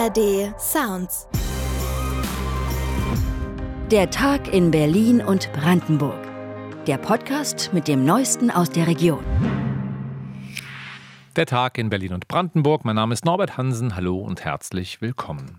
ARD Sounds. Der Tag in Berlin und Brandenburg. Der Podcast mit dem Neuesten aus der Region. Der Tag in Berlin und Brandenburg. Mein Name ist Norbert Hansen. Hallo und herzlich willkommen.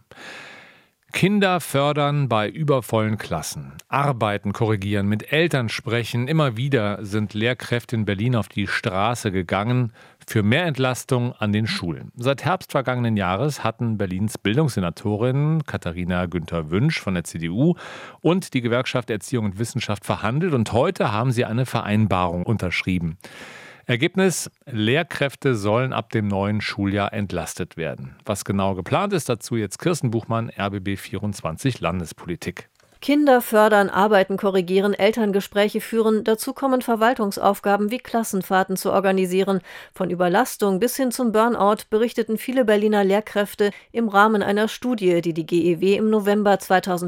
Kinder fördern bei übervollen Klassen, Arbeiten korrigieren, mit Eltern sprechen. Immer wieder sind Lehrkräfte in Berlin auf die Straße gegangen für mehr Entlastung an den Schulen. Seit Herbst vergangenen Jahres hatten Berlins Bildungssenatorin Katharina Günther-Wünsch von der CDU und die Gewerkschaft Erziehung und Wissenschaft verhandelt und heute haben sie eine Vereinbarung unterschrieben. Ergebnis: Lehrkräfte sollen ab dem neuen Schuljahr entlastet werden. Was genau geplant ist, dazu jetzt Kirsten Buchmann, RBB 24 Landespolitik. Kinder fördern, Arbeiten korrigieren, Elterngespräche führen. Dazu kommen Verwaltungsaufgaben wie Klassenfahrten zu organisieren. Von Überlastung bis hin zum Burnout berichteten viele Berliner Lehrkräfte im Rahmen einer Studie, die die GEW im November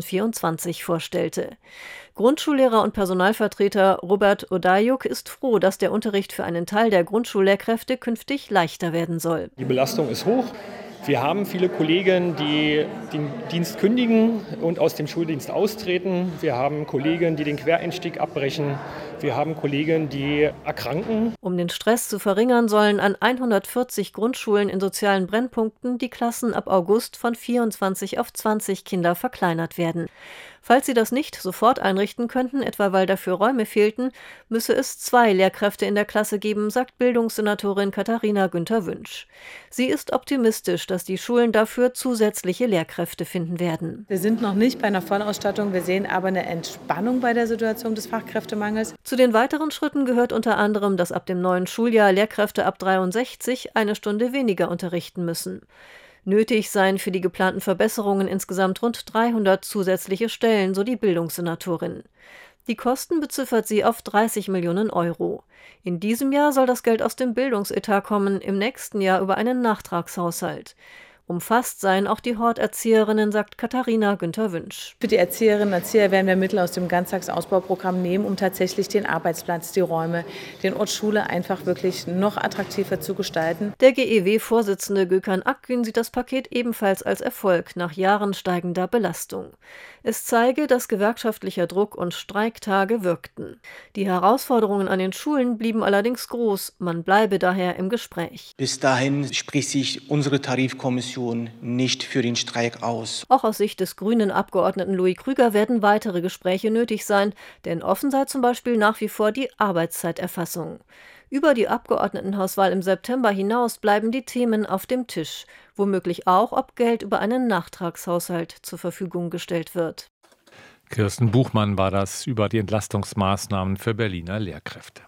2024 vorstellte. Grundschullehrer und Personalvertreter Robert Odajuk ist froh, dass der Unterricht für einen Teil der Grundschullehrkräfte künftig leichter werden soll. Die Belastung ist hoch. Wir haben viele Kollegen, die den Dienst kündigen und aus dem Schuldienst austreten. Wir haben Kollegen, die den Quereinstieg abbrechen. Wir haben Kollegen, die erkranken. Um den Stress zu verringern, sollen an 140 Grundschulen in sozialen Brennpunkten die Klassen ab August von 24 auf 20 Kinder verkleinert werden. Falls sie das nicht sofort einrichten könnten, etwa weil dafür Räume fehlten, müsse es 2 Lehrkräfte in der Klasse geben, sagt Bildungssenatorin Katharina Günther-Wünsch. Sie ist optimistisch, dass die Schulen dafür zusätzliche Lehrkräfte finden werden. Wir sind noch nicht bei einer Vollausstattung, wir sehen aber eine Entspannung bei der Situation des Fachkräftemangels. Zu den weiteren Schritten gehört unter anderem, dass ab dem neuen Schuljahr Lehrkräfte ab 63 eine Stunde weniger unterrichten müssen. Nötig seien für die geplanten Verbesserungen insgesamt rund 300 zusätzliche Stellen, so die Bildungssenatorin. Die Kosten beziffert sie auf 30 Millionen Euro. In diesem Jahr soll das Geld aus dem Bildungsetat kommen, im nächsten Jahr über einen Nachtragshaushalt. Umfasst seien auch die Horterzieherinnen, sagt Katharina Günther-Wünsch. Für die Erzieherinnen und Erzieher werden wir Mittel aus dem Ganztagsausbauprogramm nehmen, um tatsächlich den Arbeitsplatz, die Räume, den Ort Schule einfach wirklich noch attraktiver zu gestalten. Der GEW-Vorsitzende Gökhan Akgün sieht das Paket ebenfalls als Erfolg nach Jahren steigender Belastung. Es zeige, dass gewerkschaftlicher Druck und Streiktage wirkten. Die Herausforderungen an den Schulen blieben allerdings groß. Man bleibe daher im Gespräch. Bis dahin spricht sich unsere Tarifkommission nicht für den Streik aus. Auch aus Sicht des grünen Abgeordneten Louis Krüger werden weitere Gespräche nötig sein, denn offen sei zum Beispiel nach wie vor die Arbeitszeiterfassung. Über die Abgeordnetenhauswahl im September hinaus bleiben die Themen auf dem Tisch. Womöglich auch, ob Geld über einen Nachtragshaushalt zur Verfügung gestellt wird. Kirsten Buchmann war das über die Entlastungsmaßnahmen für Berliner Lehrkräfte.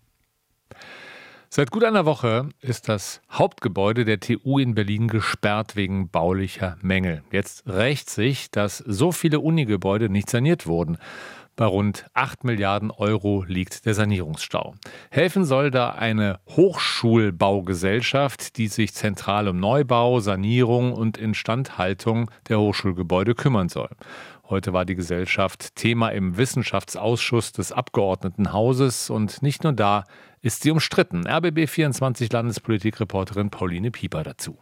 Seit gut einer Woche ist das Hauptgebäude der TU in Berlin gesperrt wegen baulicher Mängel. Jetzt rächt sich, dass so viele Unigebäude nicht saniert wurden. Bei rund 8 Milliarden Euro liegt der Sanierungsstau. Helfen soll da eine Hochschulbaugesellschaft, die sich zentral um Neubau, Sanierung und Instandhaltung der Hochschulgebäude kümmern soll. Heute war die Gesellschaft Thema im Wissenschaftsausschuss des Abgeordnetenhauses und nicht nur da ist sie umstritten. RBB 24 Landespolitik-Reporterin Pauline Pieper dazu.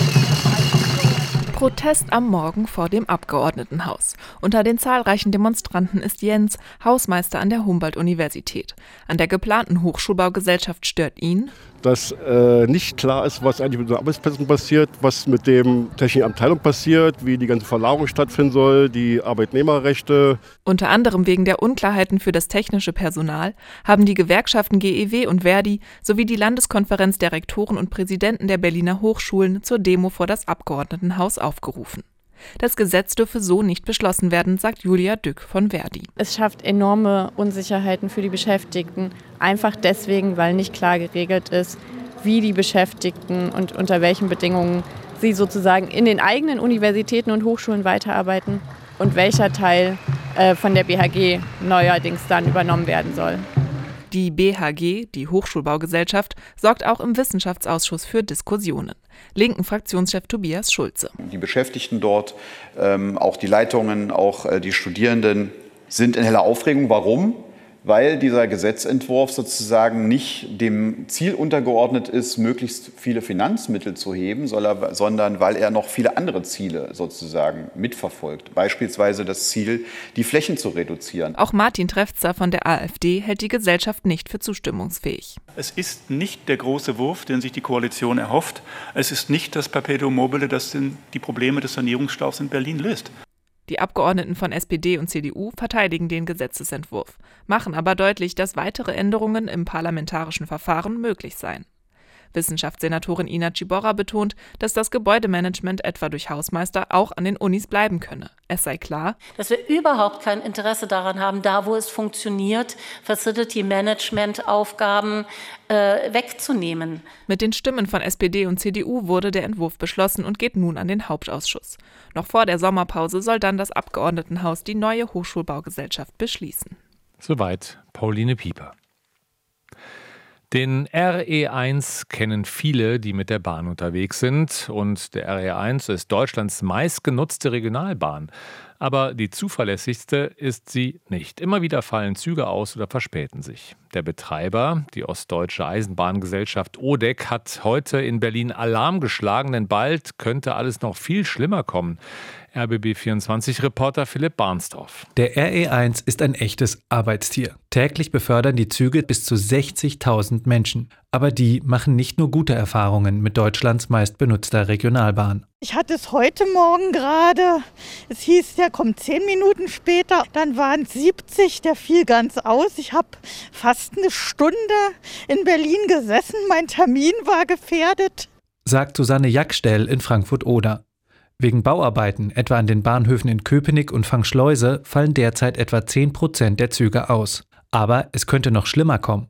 Protest am Morgen vor dem Abgeordnetenhaus. Unter den zahlreichen Demonstranten ist Jens, Hausmeister an der Humboldt-Universität. An der geplanten Hochschulbaugesellschaft stört ihn, dass nicht klar ist, was eigentlich mit den Arbeitsplätzen passiert, was mit dem technischen Abteilung passiert, wie die ganze Verlagerung stattfinden soll, die Arbeitnehmerrechte. Unter anderem wegen der Unklarheiten für das technische Personal haben die Gewerkschaften GEW und Verdi sowie die Landeskonferenz der Rektoren und Präsidenten der Berliner Hochschulen zur Demo vor das Abgeordnetenhaus aufgerufen. Das Gesetz dürfe so nicht beschlossen werden, sagt Julia Dück von Verdi. Es schafft enorme Unsicherheiten für die Beschäftigten, einfach deswegen, weil nicht klar geregelt ist, wie die Beschäftigten und unter welchen Bedingungen sie sozusagen in den eigenen Universitäten und Hochschulen weiterarbeiten und welcher Teil von der BHG neuerdings dann übernommen werden soll. Die BHG, die Hochschulbaugesellschaft, sorgt auch im Wissenschaftsausschuss für Diskussionen. Linken Fraktionschef Tobias Schulze. Die Beschäftigten dort, auch die Leitungen, auch die Studierenden sind in heller Aufregung. Warum? weil dieser Gesetzentwurf sozusagen nicht dem Ziel untergeordnet ist, möglichst viele Finanzmittel zu heben, sondern weil er noch viele andere Ziele sozusagen mitverfolgt. Beispielsweise das Ziel, die Flächen zu reduzieren. Auch Martin Trefzer von der AfD hält die Gesellschaft nicht für zustimmungsfähig. Es ist nicht der große Wurf, den sich die Koalition erhofft. Es ist nicht das Perpetuum mobile, das die Probleme des Sanierungsstaus in Berlin löst. Die Abgeordneten von SPD und CDU verteidigen den Gesetzesentwurf, machen aber deutlich, dass weitere Änderungen im parlamentarischen Verfahren möglich seien. Wissenschaftssenatorin Ina Ciborra betont, dass das Gebäudemanagement etwa durch Hausmeister auch an den Unis bleiben könne. Es sei klar, dass wir überhaupt kein Interesse daran haben, da wo es funktioniert, Facility-Management-Aufgaben wegzunehmen. Mit den Stimmen von SPD und CDU wurde der Entwurf beschlossen und geht nun an den Hauptausschuss. Noch vor der Sommerpause soll dann das Abgeordnetenhaus die neue Hochschulbaugesellschaft beschließen. Soweit Pauline Pieper. Den RE1 kennen viele, die mit der Bahn unterwegs sind. Und der RE1 ist Deutschlands meistgenutzte Regionalbahn. Aber die zuverlässigste ist sie nicht. Immer wieder fallen Züge aus oder verspäten sich. Der Betreiber, die Ostdeutsche Eisenbahngesellschaft ODEC, hat heute in Berlin Alarm geschlagen, denn bald könnte alles noch viel schlimmer kommen. RBB24-Reporter Philipp Barnsdorf. Der RE1 ist ein echtes Arbeitstier. Täglich befördern die Züge bis zu 60.000 Menschen. Aber die machen nicht nur gute Erfahrungen mit Deutschlands meistbenutzter Regionalbahn. Ich hatte es heute Morgen gerade. Es hieß, der kommt 10 Minuten später. Dann waren es 70, der fiel ganz aus. Ich habe fast eine Stunde in Berlin gesessen. Mein Termin war gefährdet. Sagt Susanne Jackstell in Frankfurt-Oder. Wegen Bauarbeiten, etwa an den Bahnhöfen in Köpenick und Fangschleuse, fallen derzeit etwa 10% der Züge aus. Aber es könnte noch schlimmer kommen.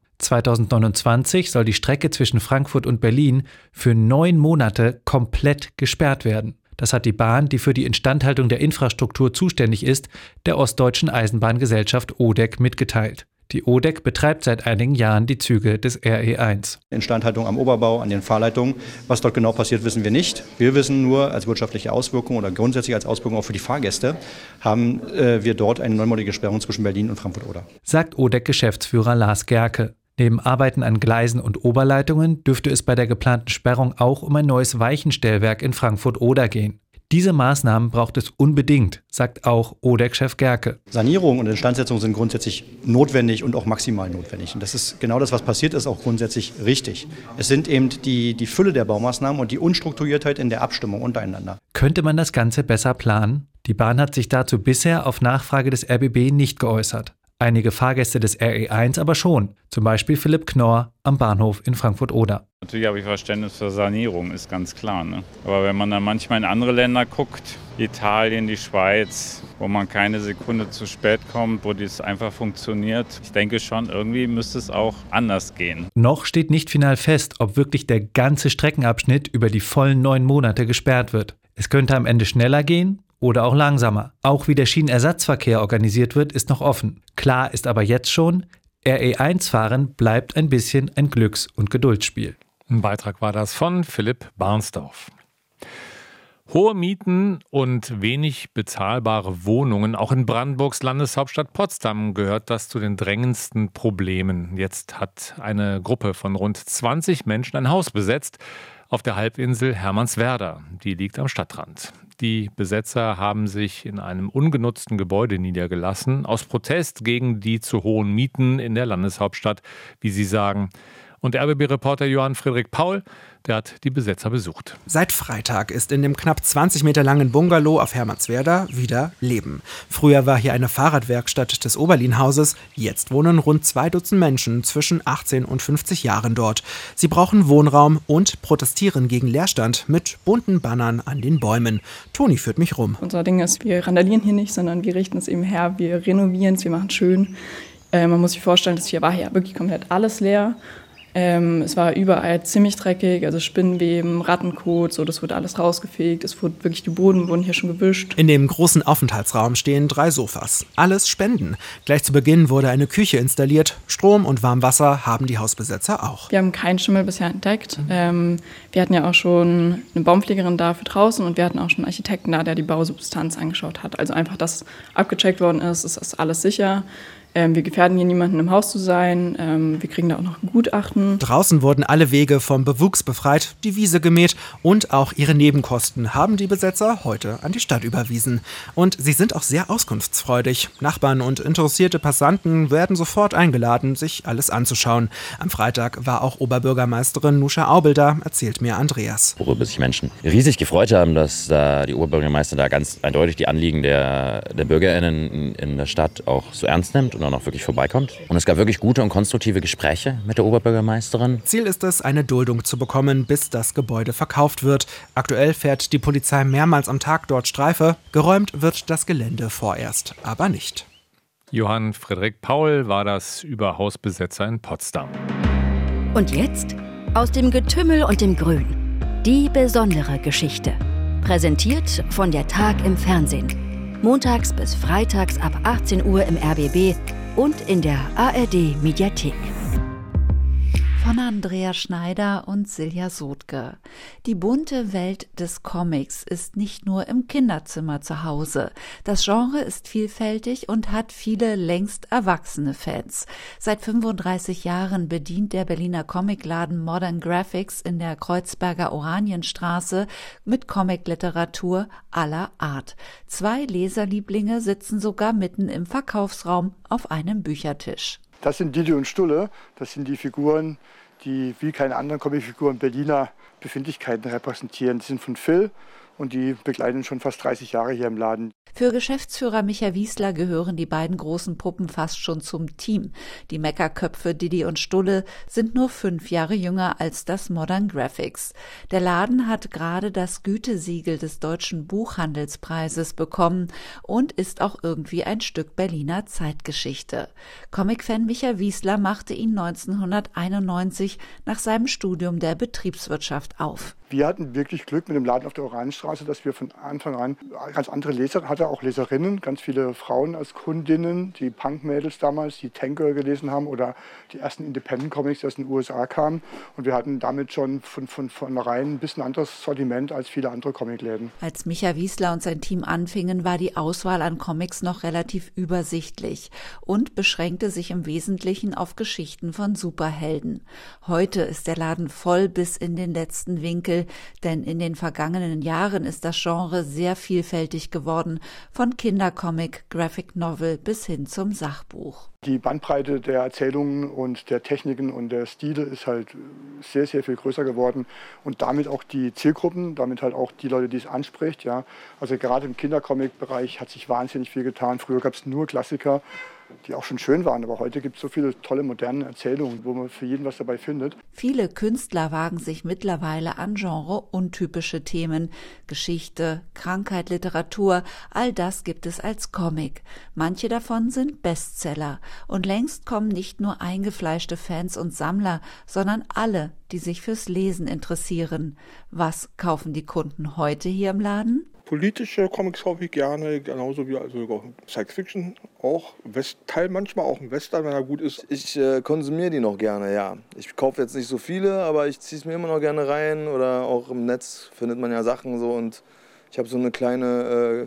2029 soll die Strecke zwischen Frankfurt und Berlin für 9 Monate komplett gesperrt werden. Das hat die Bahn, die für die Instandhaltung der Infrastruktur zuständig ist, der Ostdeutschen Eisenbahngesellschaft ODEC mitgeteilt. Die ODEC betreibt seit einigen Jahren die Züge des RE1. Instandhaltung am Oberbau, an den Fahrleitungen. Was dort genau passiert, wissen wir nicht. Wir wissen nur, als wirtschaftliche Auswirkung oder grundsätzlich als Auswirkung auch für die Fahrgäste, haben wir dort eine neunmonatige Sperrung zwischen Berlin und Frankfurt-Oder. Sagt ODEC-Geschäftsführer Lars Gerke. Neben Arbeiten an Gleisen und Oberleitungen dürfte es bei der geplanten Sperrung auch um ein neues Weichenstellwerk in Frankfurt-Oder gehen. Diese Maßnahmen braucht es unbedingt, sagt auch ODEC-Chef Gerke. Sanierung und Instandsetzung sind grundsätzlich notwendig und auch maximal notwendig. Und das ist genau das, was passiert ist, auch grundsätzlich richtig. Es sind eben die Fülle der Baumaßnahmen und die Unstrukturiertheit in der Abstimmung untereinander. Könnte man das Ganze besser planen? Die Bahn hat sich dazu bisher auf Nachfrage des RBB nicht geäußert. Einige Fahrgäste des RE1 aber schon, zum Beispiel Philipp Knorr am Bahnhof in Frankfurt-Oder. Natürlich habe ich Verständnis für Sanierung, ist ganz klar. Ne? Aber wenn man dann manchmal in andere Länder guckt, Italien, die Schweiz, wo man keine Sekunde zu spät kommt, wo das einfach funktioniert, ich denke schon, irgendwie müsste es auch anders gehen. Noch steht nicht final fest, ob wirklich der ganze Streckenabschnitt über die vollen 9 Monate gesperrt wird. Es könnte am Ende schneller gehen oder auch langsamer. Auch wie der Schienenersatzverkehr organisiert wird, ist noch offen. Klar ist aber jetzt schon, RE1-Fahren bleibt ein bisschen ein Glücks- und Geduldsspiel. Ein Beitrag war das von Philipp Barnsdorf. Hohe Mieten und wenig bezahlbare Wohnungen, auch in Brandenburgs Landeshauptstadt Potsdam gehört das zu den drängendsten Problemen. Jetzt hat eine Gruppe von rund 20 Menschen ein Haus besetzt auf der Halbinsel Hermannswerder. Die liegt am Stadtrand. Die Besetzer haben sich in einem ungenutzten Gebäude niedergelassen, aus Protest gegen die zu hohen Mieten in der Landeshauptstadt, wie sie sagen. Und RBB-Reporter Johann Friedrich Paul, der hat die Besetzer besucht. Seit Freitag ist in dem knapp 20 Meter langen Bungalow auf Hermannswerder wieder Leben. Früher war hier eine Fahrradwerkstatt des Oberlin-Hauses. Jetzt wohnen rund 2 Dutzend Menschen zwischen 18 und 50 Jahren dort. Sie brauchen Wohnraum und protestieren gegen Leerstand mit bunten Bannern an den Bäumen. Toni führt mich rum. Unser Ding ist, wir randalieren hier nicht, sondern wir richten es eben her, wir renovieren es, wir machen es schön. Man muss sich vorstellen, das hier war ja wirklich komplett alles leer. Es war überall ziemlich dreckig, also Spinnenweben, Rattenkot, so, das wurde alles rausgefegt. Es wurde wirklich, die Boden wurden hier schon gewischt. In dem großen Aufenthaltsraum stehen 3 Sofas. Alles Spenden. Gleich zu Beginn wurde eine Küche installiert. Strom und Warmwasser haben die Hausbesetzer auch. Wir haben keinen Schimmel bisher entdeckt. Wir hatten ja auch schon eine Baumpflegerin da für draußen und wir hatten auch schon einen Architekten da, der die Bausubstanz angeschaut hat. Also einfach, dass abgecheckt worden ist, ist das alles sicher. Wir gefährden hier niemanden im Haus zu sein. Wir kriegen da auch noch ein Gutachten. Draußen wurden alle Wege vom Bewuchs befreit, die Wiese gemäht und auch ihre Nebenkosten haben die Besetzer heute an die Stadt überwiesen. Und sie sind auch sehr auskunftsfreudig. Nachbarn und interessierte Passanten werden sofort eingeladen, sich alles anzuschauen. Am Freitag war auch Oberbürgermeisterin Nuscha Aubel da, erzählt mir Andreas. Worüber sich Menschen riesig gefreut haben, dass die Oberbürgermeisterin da ganz eindeutig die Anliegen der BürgerInnen in der Stadt auch so ernst nimmt und dann auch wirklich vorbeikommt. Und es gab wirklich gute und konstruktive Gespräche mit der Oberbürgermeisterin. Ziel ist es, eine Duldung zu bekommen, bis das Gebäude verkauft wird. Aktuell fährt die Polizei mehrmals am Tag dort Streife. Geräumt wird das Gelände vorerst aber nicht. Johann Friedrich Paul war das Überhausbesetzer in Potsdam. Und jetzt aus dem Getümmel und dem Grün. Die besondere Geschichte. Präsentiert von der Tag im Fernsehen. Montags bis freitags ab 18 Uhr im RBB und in der ARD-Mediathek. Von Andrea Schneider und Silja Sotke. Die bunte Welt des Comics ist nicht nur im Kinderzimmer zu Hause. Das Genre ist vielfältig und hat viele längst erwachsene Fans. Seit 35 Jahren bedient der Berliner Comicladen Modern Graphics in der Kreuzberger Oranienstraße mit Comicliteratur aller Art. 2 Leserlieblinge sitzen sogar mitten im Verkaufsraum auf einem Büchertisch. Das sind Didi und Stulle, das sind die Figuren, die wie keine anderen Comicfiguren Berliner Befindlichkeiten repräsentieren. Die sind von Phil und die begleiten schon fast 30 Jahre hier im Laden. Für Geschäftsführer Micha Wiesler gehören die beiden großen Puppen fast schon zum Team. Die Meckerköpfe Didi und Stulle sind nur 5 Jahre jünger als das Modern Graphics. Der Laden hat gerade das Gütesiegel des Deutschen Buchhandelspreises bekommen und ist auch irgendwie ein Stück Berliner Zeitgeschichte. Comicfan Micha Wiesler machte ihn 1991 nach seinem Studium der Betriebswirtschaft auf. Wir hatten wirklich Glück mit dem Laden auf der Oranienstraße, dass wir von Anfang an ganz andere Leser hatten, auch Leserinnen, ganz viele Frauen als Kundinnen, die Punk-Mädels damals, die Tank Girl gelesen haben oder die ersten Independent-Comics, die aus den USA kamen. Und wir hatten damit schon von vornherein ein bisschen anderes Sortiment als viele andere Comicläden. Als Micha Wiesler und sein Team anfingen, war die Auswahl an Comics noch relativ übersichtlich und beschränkte sich im Wesentlichen auf Geschichten von Superhelden. Heute ist der Laden voll bis in den letzten Winkel, denn in den vergangenen Jahren ist das Genre sehr vielfältig geworden, von Kindercomic, Graphic Novel bis hin zum Sachbuch. Die Bandbreite der Erzählungen und der Techniken und der Stile ist halt sehr, sehr viel größer geworden und damit auch die Zielgruppen, damit halt auch die Leute, die es anspricht. Ja. Also gerade im Kindercomic-Bereich hat sich wahnsinnig viel getan. Früher gab es nur Klassiker, die auch schon schön waren, aber heute gibt es so viele tolle moderne Erzählungen, wo man für jeden was dabei findet. Viele Künstler wagen sich mittlerweile an genre-untypische Themen. Geschichte, Krankheit, Literatur, all das gibt es als Comic. Manche davon sind Bestseller. Und längst kommen nicht nur eingefleischte Fans und Sammler, sondern alle, die sich fürs Lesen interessieren. Was kaufen die Kunden heute hier im Laden? Politische Comics kaufe ich gerne, genauso wie also Science Fiction, auch Teil manchmal auch ein Western, wenn er gut ist. Ich konsumiere die noch gerne, ja. Ich kaufe jetzt nicht so viele, aber ich ziehe es mir immer noch gerne rein oder auch im Netz findet man ja Sachen so und ich habe so eine kleine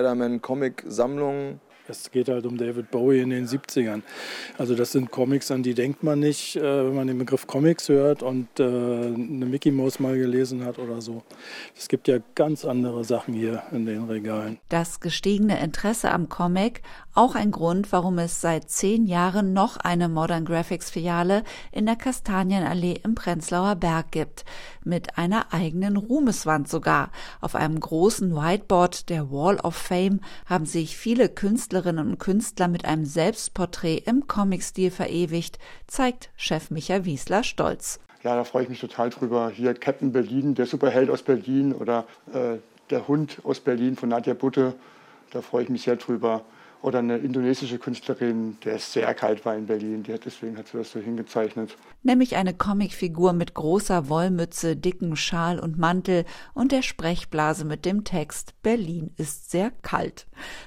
Spider-Man-Comic-Sammlung. Es geht halt um David Bowie in den 70ern. Also das sind Comics, an die denkt man nicht, wenn man den Begriff Comics hört und eine Mickey Mouse mal gelesen hat oder so. Es gibt ja ganz andere Sachen hier in den Regalen. Das gestiegene Interesse am Comic, auch ein Grund, warum es seit 10 Jahren noch eine Modern Graphics Filiale in der Kastanienallee im Prenzlauer Berg gibt. Mit einer eigenen Ruhmeswand sogar. Auf einem großen Whiteboard, der Wall of Fame, haben sich viele Künstlerinnen und Künstler mit einem Selbstporträt im Comic-Stil verewigt, zeigt Chef Micha Wiesler stolz. Ja, da freue ich mich total drüber. Hier Captain Berlin, der Superheld aus Berlin oder der Hund aus Berlin von Nadja Butte, da freue ich mich sehr drüber. Oder eine indonesische Künstlerin, der sehr kalt war in Berlin, deswegen hat sie das so hingezeichnet. Nämlich eine Comicfigur mit großer Wollmütze, dicken Schal und Mantel und der Sprechblase mit dem Text »Berlin ist sehr kalt«.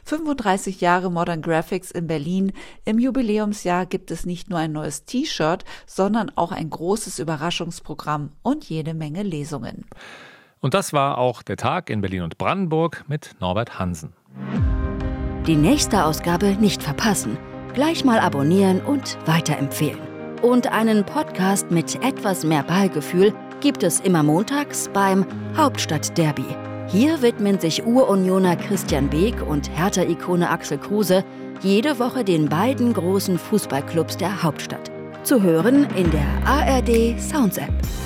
35 Jahre Modern Graphics in Berlin. Im Jubiläumsjahr gibt es nicht nur ein neues T-Shirt, sondern auch ein großes Überraschungsprogramm und jede Menge Lesungen. Und das war auch der Tag in Berlin und Brandenburg mit Norbert Hansen. Die nächste Ausgabe nicht verpassen. Gleich mal abonnieren und weiterempfehlen. Und einen Podcast mit etwas mehr Ballgefühl gibt es immer montags beim Hauptstadtderby. Hier widmen sich Urunioner Christian Beek und Hertha-Ikone Axel Kruse jede Woche den beiden großen Fußballclubs der Hauptstadt. Zu hören in der ARD Sounds App.